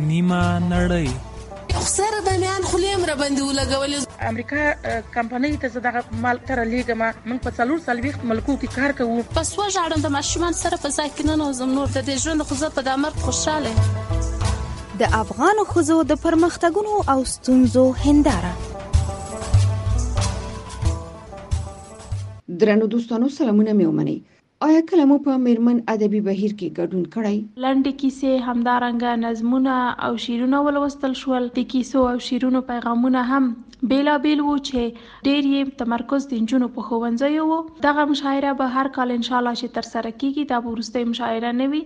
نیمه نړۍ. خسر د میان خلیم را باندې ولګولې. امریکا کمپنۍ ته زه دغه مال تر لیږم. موږ په 440 ملکو کې کار کوو. پس وژاړم د ماشومان سره په ځای کې نه نوزم. نور د دې ژوند خو زه په د امر خوشاله. د افغان ښځو د پرمختګونو او ستونزو هنداره. درنو دوستانو سلامونه مې ومنئ. آیا کله مو په میرمن ادبي بهیر کې ګډون کړی؟ لنډې کیسې، همدارنګه نظمونه او شعرونه ولوستل شول. د کیسو او شعرونو پیغامونه هم بیلابیل وو چې ډېر یې تمرکز د نجونو په ښوونځیو وو. دغه مشاعره به هر کال انشاءالله چې ترسره کیږي. دا به وروستۍ مشاعره نه وي.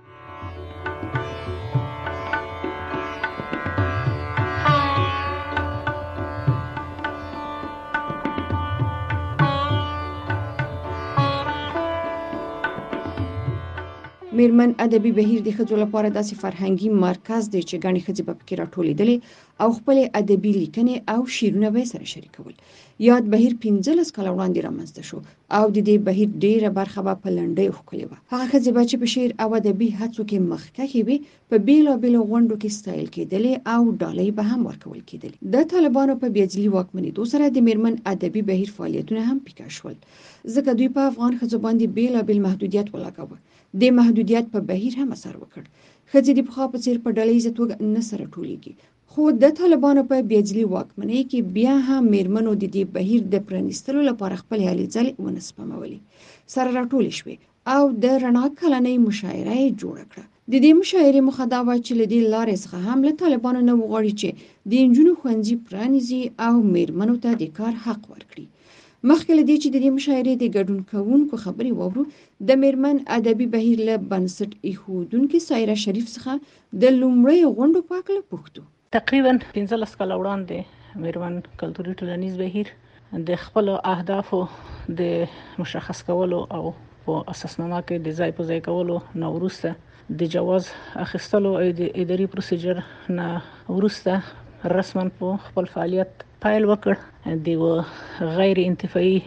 میرمن ادبي بهیر د ښځو لپاره داسې فرهنګي مرکز دی چې ګڼې ښځې په پکې راټولېدلې او خپل ادبي لیکنې او شعرونه به سره شریکول. یاد بهیر 15 کاله وړاندې رامنځته شو او د دې بهیر ډیره برخه به په لنډۍ وښکلې وه. هغه ښځې به چې په شعر او ادبي هڅو کې مخکښې وي په بیلابیلو غونډو کې ستایل کېدلې او ډالۍ به هم ورکول کېدلې. د طالبانو په بېعدلي واکمنېدو سره د میرمن ادبي بهیر فعالیتونه هم پیکه شول، ځکه دوی په افغان ښځو باندې بیلابیل محدودیت ولګاوه. د محدودیت په بهیر هم اثر وکړ. ښځې د پخوا په څیر په ډلهییزه توګه نه سره ټولېږي. خو د طالبانو په بېعدلي واکمنۍ کې بیا هم میرمنو د دې بهیر د پرانیستلو لپاره خپل هلې ځلې ونه سپمولې، سره راټولې شوې او د رڼا کلنۍ مشاعره یې جوړه کړه. د دې مشاعرې موخه دا وه چې له دې لارې څخه هم له طالبانو نه وغواړي چې د نجونو ښوونځي پرانیزي او میرمنو ته د کار حق ورکړي. مخکې له دې چې د دې مشاعرې د ګډون کوونکو خبرې واورو، د میرمن ادبي بهیر له بنسټ ایښودونکې سایره شریف څخه د لومړۍ غونډو په هکله پوښتو. تقریبا 15 کاله وړاندې میرمن کلتوري ټولنیز بهیر د خپلو اهدافو د مشخص کولو او په اساسنامه کې د ځای په ځای کولو نه وروسته د جواز اخیستلو او د اداري پروسیجر نه وروسته رسما په خپل فعالیت پیل وکړ. د غیر انتفاعي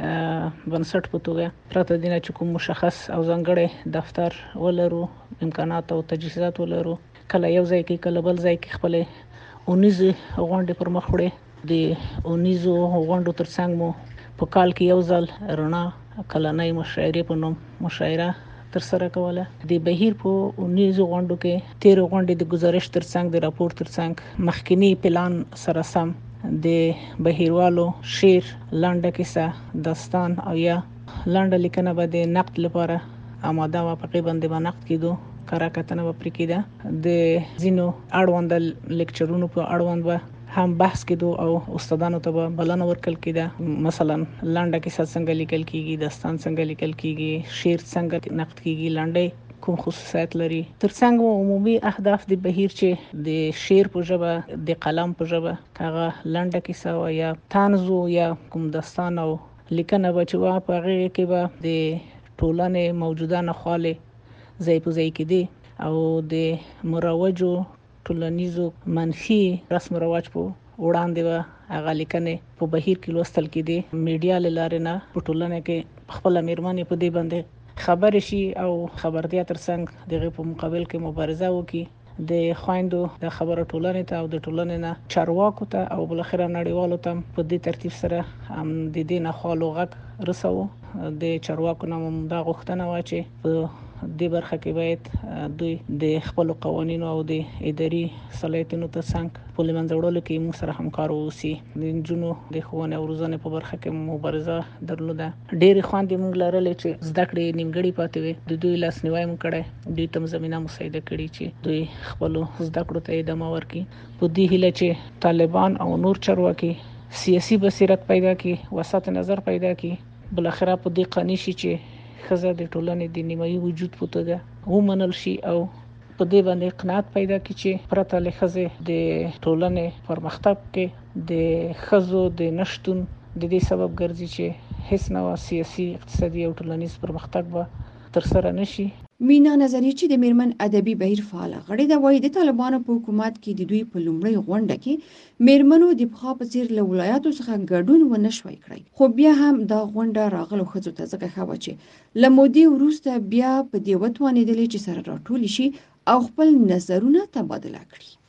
بنسټ په توګه پرته د نه چې کوم مشخص او ځانګړی دفتر ولرو، امکانات او تجهیزات ولرو، کله یو ځای کې کله بل ځای کې خپل اونیزه غونډې پر مخ وړي. د اونیزو غونډو ترڅنګ مو په کال کې یو ځل رڼا کلنۍ مشاعرې په نوم مشاعره ترسره کوله. د بهیر په اونیزو غونډو کې 13 غونډې د گزارش ترڅنګ د راپور ترڅنګ مخکنی پلان سره سم د بهیروالو شعر، لنډه کیسه، داستان او یا لنډه لیکنه به د نقد لپاره آماده و. په غیبه باندې نقد کېدو، کارا کتنه به پرې کېده. د ځینو اړوند لیکچرونو په اړوند به هم بحث کېدو او استادانو ته به بلنه ورکړل کېده. مثلا لنډه کیسه څنګه لیکل کېږي، داستان څنګه لیکل کېږي، شعر څنګه نقد کېږي، لنډۍ کوم خصوصیات لري. ترڅنګ عمومي اهداف د بهیر چې د شعر په ژبه، د قلم په ژبه، هغه لنډه کیسه او یا طنز یا کوم داستان او لیکنه به چې وا په هغه کې به د ټولنې موجوده نخواله ځای په ځای کې دي او د مروجو ټولنیزو منفي رسم رواج په وړاندې به هغه لیکنې په بهیر کې لوستل کېدي. میډیا له لارې نه په ټولنه کې خپل میرمنې په دې باندې خبر شي او خبرتیا ترڅنګ دغه په مقابل کې مبارزه وکړي. د خويندو د خبره ټولنې ته او د ټولنې نه چارواکو ته او بل اخره نړیوالو ته په دې ترتیب سره د دې نه خالو غږ رسو. د چارواکو نه دا غوښتنه و چې په دې برخه کې باید دوی د خپل قوانینو او د اداري صلاحیتونو ترڅنګ په لمنځه وړلو کې موږ سره همکار اوسي. د نجونو د ښوونې او روزنې په برخه کې مبارزه درلوده. ډېرې خویندې موږ لرلې چې زده کړې نیمګړې پاتې وې. د دوی لاسنیوی موږ کړی، دوی ته زمینه مساعده کړې چې دوی خپل زده کړو ته ادامه ورکړي. په دې هیله چې طالبان او نور چارواکي سیاسي بصیرت پیدا کړي، وسط نظر پیدا کړي، بل اخره په دې قانع شي چې ښځه د ټولنې د نیمایي وجود په توګه ومنل شي او په دې باندې قناعت پیدا کړي چې پرته له ښځې د ټولنې پرمختګ کې د ښځو د نشتون د دې سبب ګرځي چې هیڅ نوع سیاسي، اقتصادي او ټولنیز پرمختګ به ترسره نشي. مینا نظری چې د میرمن ادبي بهیر فعاله غړې ده، وایي د طالبانو په حکومت کې د دوی په لومړۍ غونډه کې میرمنو د پخوا په څیر له ولایاتو څخه ګډون ونه شوی کړی. خو بیا هم دا غونډه راغلو ښځو ته ځکه ښه وه چې له مودې وروسته بیا په دې وتوانېدلې چې سره راټولې شي او خپل نظرونه تبادله کړي.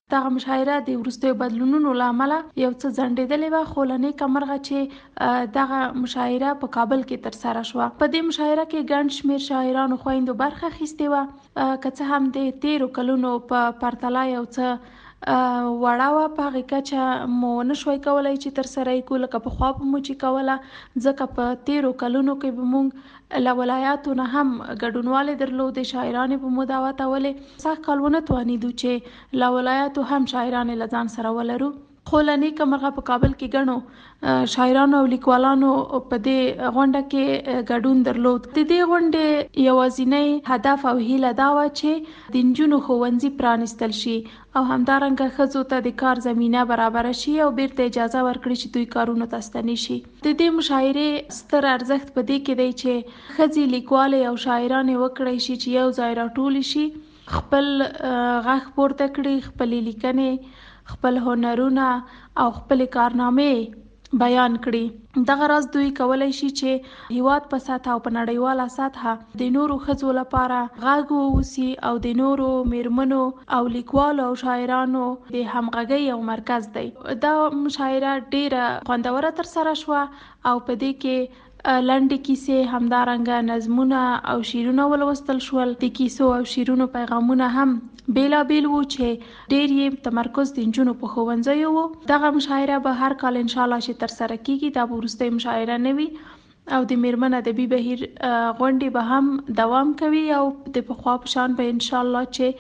دغه مشاعره د وروستیو بدلونونو له امله یو څه ځنډېدلې وه، خو له نیکه مرغه چې دغه مشاعره په کابل کې ترسره شوه. په دې مشاعره کې ګڼ شمېر شاعرانو خویندو برخه اخیستې وه، که څه هم د تېرو کلونو په پرتله یو څه وړه وه، په هغې کچه مو نه شوی کولی چې ترسره یې کړو لکه پخوا به مو چې کوله، ځکه په تېرو کلونو کې به موږ له ولایاتو نه هم ګډونوالی درلودې، شاعرانې به مو دعوتولې. سږ کال ونه توانېدو چې له ولایاتو هم شاعرانې له ځان سره ولرو، خو له نیکه مرغه په کابل کې ګڼو شاعرانو او لیکوالانو په دې غونډه کې ګډون درلود. د دې غونډې یوازینی هدف او هیله دا وه چې د نجونو ښوونځي پرانیستل شي او همدارنګه ښځو ته د کار زمینه برابره شي او بیرته اجازه ورکړي چې دوی کارونو ته ستنې شي. د دې مشاعرې ستر ارزښت په دې کې دی چې ښځې لیکوالې او شاعرانې وکړی شي چې یو ځای راټولې شي، خپل غږ پورته کړي، خپلې لیکنې، خپل هنرونه او خپلې کارنامې بیان کړي. دغه راز دوی کولی شي چې هیواد په سطحه او په نړیواله سطحه د نورو ښځو لپاره غږ واوسي او د نورو میرمنو او لیکوالو او شاعرانو د همغږۍ یو مرکز دی. دا مشاعره ډیره خوندوره ترسره شوه او په دې کې لنډې کیسې، همدارنګه نظمونه او شعرونه ولوستل شول. د کیسو او شعرونو پیغامونه هم بیلابیل وو چې ډېر یې تمرکز د نجونو په ښوونځیو وو. دغه مشاعره به هر کال انشاءالله چې ترسره کیږي، دا به وروستۍ مشاعره نه وي او د میرمن ادبي بهیر غونډې به هم دوام کوي او د پخوا په شان به انشاءالله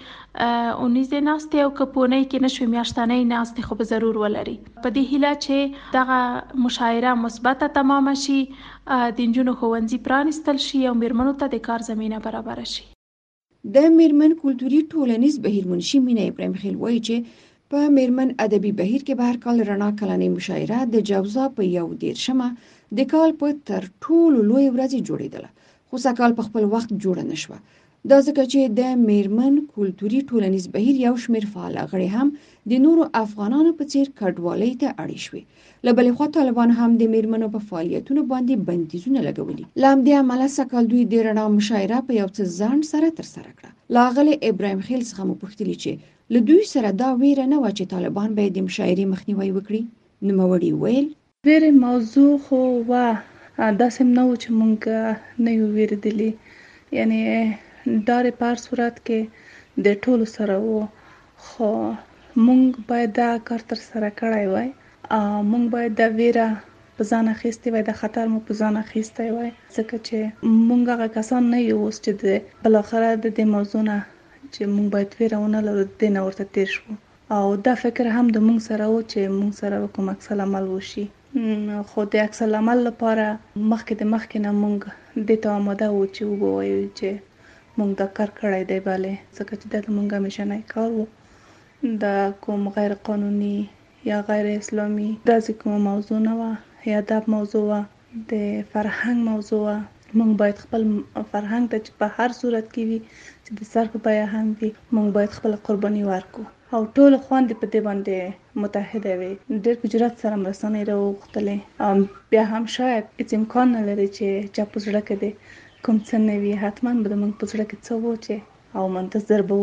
چې اونیزې ناستې او که په اونۍ کې نه شوې میاشتنۍ ناستې خو به ضرور ولري. په دې هیله چې دغه مشاعره مثبته تمامه شي، د نجونو ښوونځي پرانیستل شي او میرمنو ته د کار زمینه برابره شي. د میرمن کلتوري ټولنیز بهیر منشي مینه ابراهیم خیل وایي چې په میرمن ادبي بهیر کې به هر کال رڼا کلنۍ مشاعره د جوزا په 11مه د کال په تر ټولو لوی ورځې جوړېدله، خو سږ کال په خپل وخت جوړه نه شوه. دا ځکه چې د میرمن کلتوري ټولنیز بهیر یو شمېر فعال غړي هم د نورو افغانانو په څیر کډوالۍ ته اړې شوې. له بلې خوا طالبان هم د میرمنو په فعالیتونو باندې بندیزونه لګولي. له همدې امله سږ کال دوی د رڼا مشاعره په یو څه ځنډ سره ترسره کړه. له ښاغلي ابراهیم خیل څخه مو پوښتلي چې له دوی سره دا ویره نه وه چې طالبان به د مشاعرې مخنیوی وکړي. نوموړي ویل ویرې موضوع خو وه، داسې نه و چې مونږ نه یو ویرېدلي، یعنی ډارې په هر صورت کې د ټولو سره و، خو مونږ باید دا کار ترسره کړی وای، مونږ باید دا ویره په ځان اخیستی وای، دا خطر مو په ځان اخیستی وای، ځکه چې مونږ هغه کسان نه یو اوس چې د بالاخره د دې موضوع نه چې مونږ باید ویره ونه لرو، د دې نه ورته تیر شو او دا فکر هم د مونږ سره و چې مونږ سره کوم عکس العمل وشي. خو د عکس العمل لپاره مخکې نه مونږ دې ته آماده و چې ووایو چې مونږ دا کار کړی دی، بلې ځکه چې دا د مونږ همیشنی کار و. دا کوم غیر قانوني یا غیر اسلامي داسې کوم موضوع نه وه یا دا موضوع وه، د فرهنګ موضوع وه. مونږ باید خپل فرهنګ ته چې په هر صورت کې وي چې د سر په بیه هم وي، مونږ باید خپل قرباني ورکړو او ټول خویندې په دې باندې متحده وي. ډېر په جرات سره مرستنې راوغوښتلې، بیا هم شاید هېڅ امکان نه لري چې چا په زړه کې دی کوم څه نه وي، حتما به د مونږ په زړه کې څه و چې او منتظر به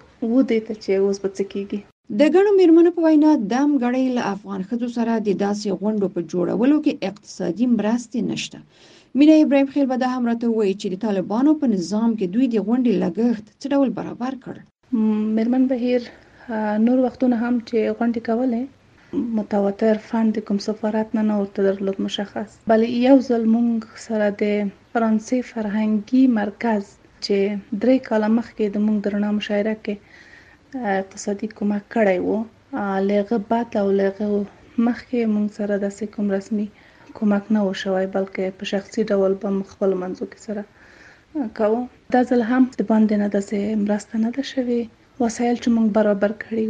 و دې ته چې اوس به څه کېږي. د ګڼو میرمنو په وینا د همغږۍ له افغان ښځو سره د داسې غونډو په جوړولو کې اقتصادي مرستې نشته. مینه ابراهیم خیل به دا هم راته ووایي چې د طالبانو په نظام کې دوی د غونډې لګښت څه ډول برابر کړ. میرمن بهیر نور وختونه هم چې غونډې کولې، متواتر فند د کوم سفارت نه ورته درلود مشخص، بلې یو ځل مونږ سره د فرانسې فرهنګي مرکز چې 3 کاله مخکې د مونږ د رڼا مشاعره کې اقتصادي کومک کړی و، لهغه بعد او لهغه مخکې مونږ سره داسې کوم رسمي کومک نه و شوی، بلکې په شخصي ډول به مونږ خپل منځو کې سره کوو. دا ځل هم د باندې نه داسې مرسته نه ده شوې. وسایل چې مونږ برابر کړي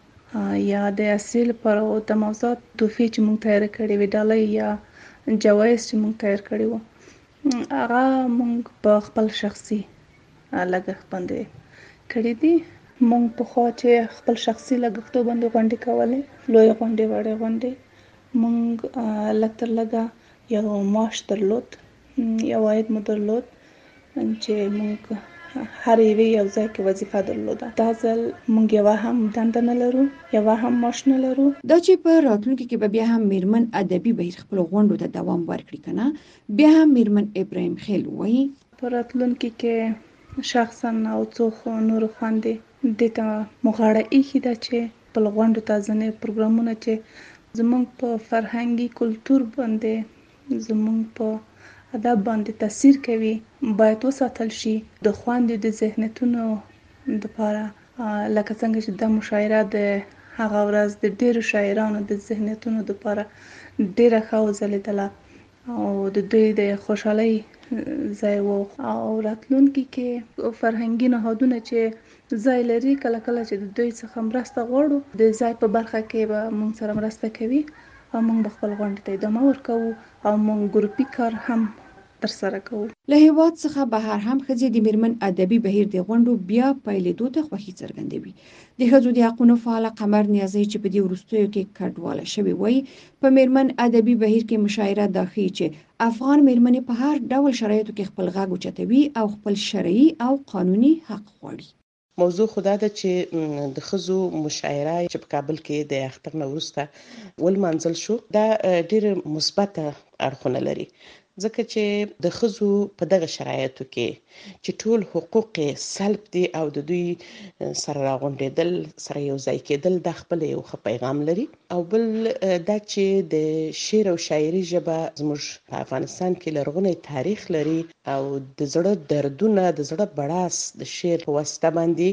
وو یا د اصلي لپاره د موضوعات تحفې چې مونږ تیار کړي وي، ډالۍ یا جوایز چې مونږ تیار کړي وو، هغه مونږ په خپل شخصي لګښت باندې کړي دي. مونږ پخوا چې خپل شخصي لګښتو باندې غونډې کولې، لویې غونډې وړې غونډې، مونږ لږ تر لږه یو معاش درلود، یو عاید مو درلود چې مونږ هر یوې یو ځای کې وظیفه درلوده. دا ځل موږ یوه هم دنده نه لرو، یوه هم معاش نه لرو. دا چې په راتلونکي کې به بیا هم میرمن ادبي بهیر خپل غونډو ته دوام ورکړي کنه، بیا هم میرمن ابراهیم خیل وایي په راتلونکي کې شخصا او څو نور خوندې دې ته مغاړه ایښې ده چې خپل غونډو ته ځینې پروګرامونه چې زموږ په فرهنګي کلتور باندې زموږ په ادب باندې تاثیر کوي باید وساتل شي. د خوندې د ذهنیتونو لپاره لکه څنګه چې د مشاعره د هغه ورځ د ډېرو شاعرانو د ذهنیتونو لپاره ډېره ښه وځلېدله او د دوی د خوشحالۍ ځای و. او راتلونکي کې فرهنګي نهادونه چې ځای لري کله کله چې د دوی څخه مرسته غواړو د ځای په برخه کې به موږ سره مرسته کوي او موږ به خپل غونډې ته ادامه ورکوو او موږ ګروپي کار هم ترسره کوو. له هیواد څخه بهر هم ښځې د میرمن ادبي بهیر د غونډو بیا پیلېدو ته خوښي څرګندوي. د ښځو د حقونو فعاله قمر نیازی چې په دې وروستیو کې کډواله شوې وایي په میرمن ادبي بهیر کې مشاعره دا ښیي چې افغان میرمنې په هر ډول شرایطو کې خپل غږ اوچتوي او خپل شرعي او قانوني حق غواړي. موضوع خدا ده چې د ښځو مشاعره چې په کابل کې د اختر نه وروسته ولمانځل شو، دا ډېر مثبت اړخونه لري ځکه چې د ښځو په دغه شرایطو کې چې ټول حقوق سلب دي او د دوی سره راغونډېدل سره یو ځای کېدل د خپل یو ښه پیغام لري. او بل دا چې د شعر او شاعري ژبه زموږ په افغانستان کې لرغونی تاریخ لري او د زړه دردونه د زړه بړاس د شعر په واسطه باندې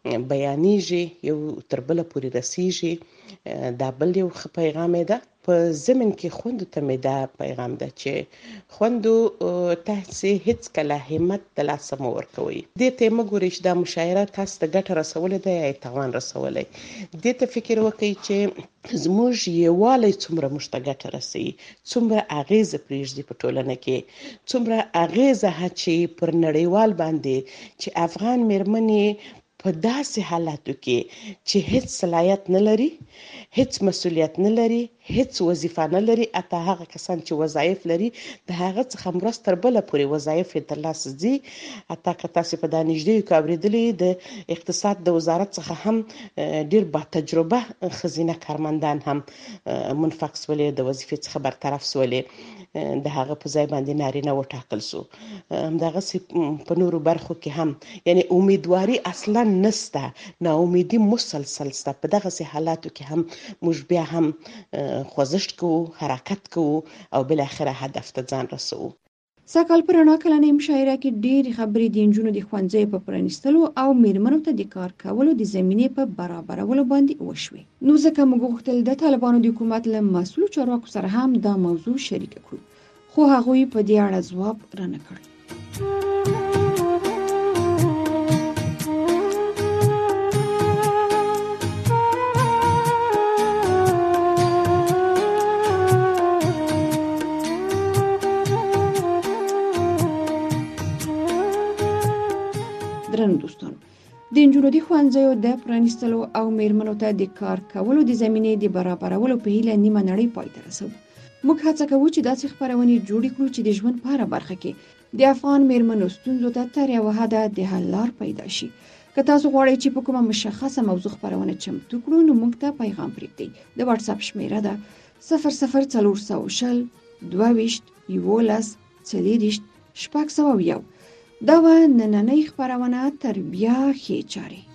بیانېږي، یو تر بله پورې رسیږي. دا بل یو ښه پیغام ده. په زمن کې خوندو ته مې دا پیغام ده چې خوندو تاسې هیڅ کله همت د لاسه مه ورکوئ. دې ته مه ګورئ چې دا مشاعره تاسو ته ګټه رسولی ده یا تاوان رسولی. دې ته فکر وکړئ چې زموږ یووالی څومره موږ ته ګټه رسوي، څومره اغیزه پرېږدي په ټولنه کې، څومره اغیزه اچوي پر نړیوال باندې چې افغان میرمنې په داسې حالاتو کې چې هیڅ صلاحیت نه لري، هیڅ مسؤلیت نه لري، هیڅ وظیفه نه لري، اته هغه کسان چې وظایف لري د هغه څخه مرسته تر بله پورې وظایف یې ترلاسه ځي. اته که تاسې په دا نږدې کې اورېدلي د اقتصاد د وزارت څخه هم ډېر با تجربه ښځینه کارمندان هم منفق سولې، د وظیفې څخه برطرف سولې، د هغه په ځای باندې نارینه وټاکل سو. همدغسې په نورو برخو کې هم یعنی امیدواري اصلا نسته، ناامیدي مسلسل سته. په دغسې حالاتو کې هم موږ بیا هم خوځښت کوو، حرکت کوو او بالاخره هدف ته ځان رسوو. سږکال په رڼا کلنۍ مشاعره کې ډېرې خبرې د نجونو د ښوونځیو په پرانیستلو او میرمنو ته د کار کولو د زمینې په برابرولو باندې وشوې. نو ځکه موږ غوښتل د طالبانو د حکومت له مسؤلو چارواکو سره هم دا موضوع شریکه کړو، خو هغوی په دې اړه ځواب رانه کړ. درنو دوستانو، د نجونو د ښوونځیو د پرانیستلو او میرمنو ته د کار کولو د زمینې د برابرولو په هیله نیمه نړۍ پای ته رسوو. موږ هڅه کوو چې داسې خپرونې جوړې کړو چې د ژوند په هره برخه کې د افغان میرمنو ستونزو ته تر یوه حده د حل لار پیدا شي. که تاسو غواړئ چې په کومه مشخصه موضوع خپرونه چمتو کړو نو موږ ته پیغام پرېږدئ. د واتس اپ شمیره ده 00400 22 11 40 601. دا و نننۍ خپرونه تربیه ښې چارې.